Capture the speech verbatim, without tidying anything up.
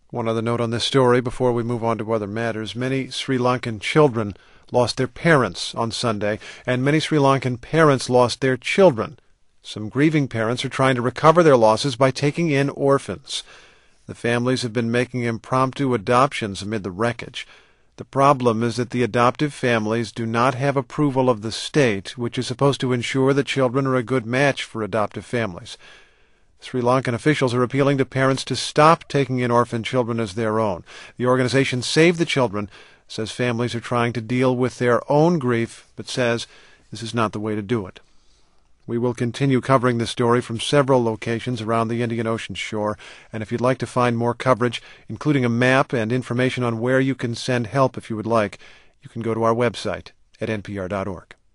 One other note on this story before we move on to other matters. Many Sri Lankan children lost their parents on Sunday, and many Sri Lankan parents lost their children. Some grieving parents are trying to recover their losses by taking in orphans. The families have been making impromptu adoptions amid the wreckage. The problem is that the adoptive families do not have approval of the state, which is supposed to ensure that children are a good match for adoptive families. Sri Lankan officials are appealing to parents to stop taking in orphan children as their own. The organization Save the Children says families are trying to deal with their own grief, but says this is not the way to do it. We will continue covering this story from several locations around the Indian Ocean shore, and if you'd like to find more coverage, including a map and information on where you can send help if you would like, you can go to our website at n p r dot org.